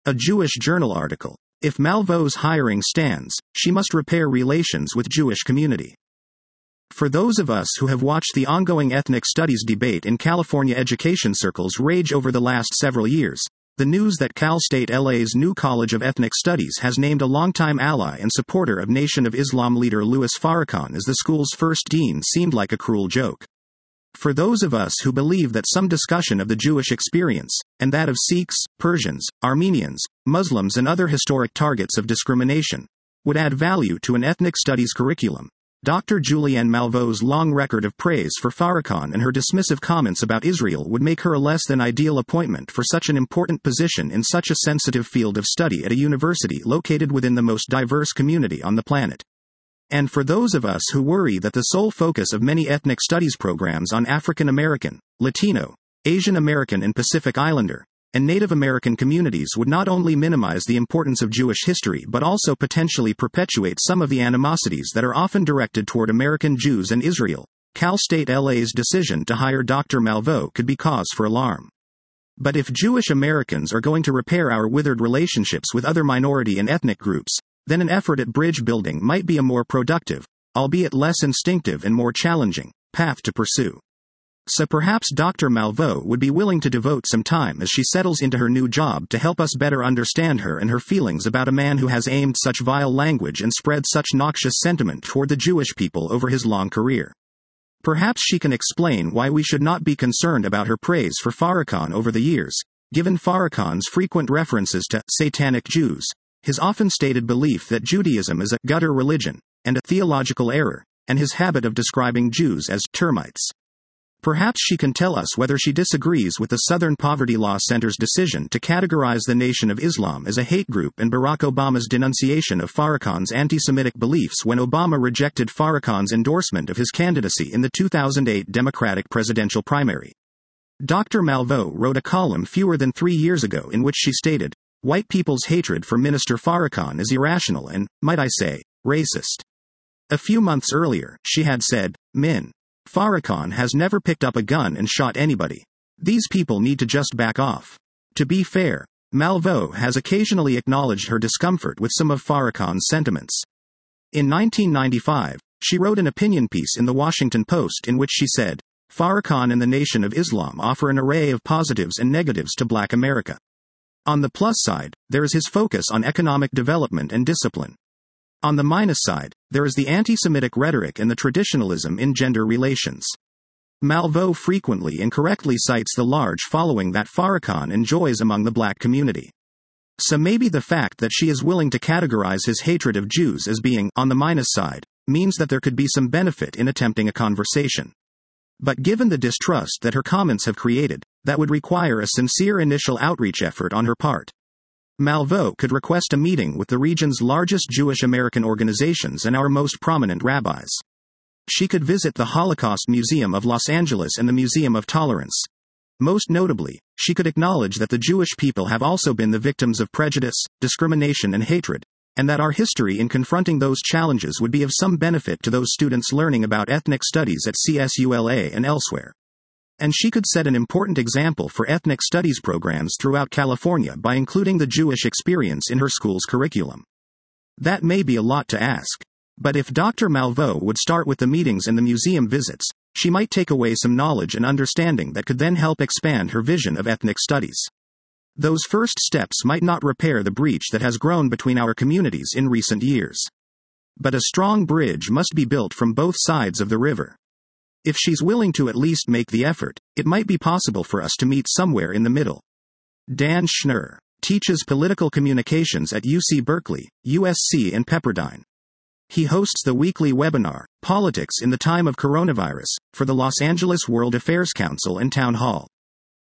A Jewish Journal article. If Malveau's hiring stands, she must repair relations with Jewish community. For those of us who have watched the ongoing ethnic studies debate in California education circles rage over the last several years, the news that Cal State LA's new College of Ethnic Studies has named a longtime ally and supporter of Nation of Islam leader Louis Farrakhan as the school's first dean seemed like a cruel joke. For those of us who believe that some discussion of the Jewish experience, and that of Sikhs, Persians, Armenians, Muslims and other historic targets of discrimination, would add value to an ethnic studies curriculum, Dr. Julianne Malveau's long record of praise for Farrakhan and her dismissive comments about Israel would make her a less than ideal appointment for such an important position in such a sensitive field of study at a university located within the most diverse community on the planet. And for those of us who worry that the sole focus of many ethnic studies programs on African American, Latino, Asian American and Pacific Islander, and Native American communities would not only minimize the importance of Jewish history but also potentially perpetuate some of the animosities that are often directed toward American Jews and Israel, Cal State LA's decision to hire Dr. Malveau could be cause for alarm. But if Jewish Americans are going to repair our withered relationships with other minority and ethnic groups, then an effort at bridge building might be a more productive, albeit less instinctive and more challenging, path to pursue. So perhaps Dr. Malveau would be willing to devote some time as she settles into her new job to help us better understand her and her feelings about a man who has aimed such vile language and spread such noxious sentiment toward the Jewish people over his long career. Perhaps she can explain why we should not be concerned about her praise for Farrakhan over the years, given Farrakhan's frequent references to satanic Jews, his often stated belief that Judaism is a gutter religion, and a theological error, and his habit of describing Jews as termites. Perhaps she can tell us whether she disagrees with the Southern Poverty Law Center's decision to categorize the Nation of Islam as a hate group and Barack Obama's denunciation of Farrakhan's anti-Semitic beliefs when Obama rejected Farrakhan's endorsement of his candidacy in the 2008 Democratic presidential primary. Dr. Malveau wrote a column fewer than 3 years ago in which she stated, "White people's hatred for Minister Farrakhan is irrational and, might I say, racist." A few months earlier, she had said, "Min. Farrakhan has never picked up a gun and shot anybody. These people need to just back off." To be fair, Malveau has occasionally acknowledged her discomfort with some of Farrakhan's sentiments. In 1995, she wrote an opinion piece in the Washington Post in which she said, "Farrakhan and the Nation of Islam offer an array of positives and negatives to Black America. On the plus side, there is his focus on economic development and discipline. On the minus side, there is the anti-Semitic rhetoric and the traditionalism in gender relations." Malveau frequently and correctly cites the large following that Farrakhan enjoys among the Black community. So maybe the fact that she is willing to categorize his hatred of Jews as being on the minus side means that there could be some benefit in attempting a conversation. But given the distrust that her comments have created, that would require a sincere initial outreach effort on her part. Malveau could request a meeting with the region's largest Jewish American organizations and our most prominent rabbis. She could visit the Holocaust Museum of Los Angeles and the Museum of Tolerance. Most notably, she could acknowledge that the Jewish people have also been the victims of prejudice, discrimination and hatred, and that our history in confronting those challenges would be of some benefit to those students learning about ethnic studies at CSULA and elsewhere. And she could set an important example for ethnic studies programs throughout California by including the Jewish experience in her school's curriculum. That may be a lot to ask. But if Dr. Malveau would start with the meetings and the museum visits, she might take away some knowledge and understanding that could then help expand her vision of ethnic studies. Those first steps might not repair the breach that has grown between our communities in recent years. But a strong bridge must be built from both sides of the river. If she's willing to at least make the effort, it might be possible for us to meet somewhere in the middle. Dan Schnur teaches political communications at UC Berkeley, USC and Pepperdine. He hosts the weekly webinar, Politics in the Time of Coronavirus, for the Los Angeles World Affairs Council and Town Hall.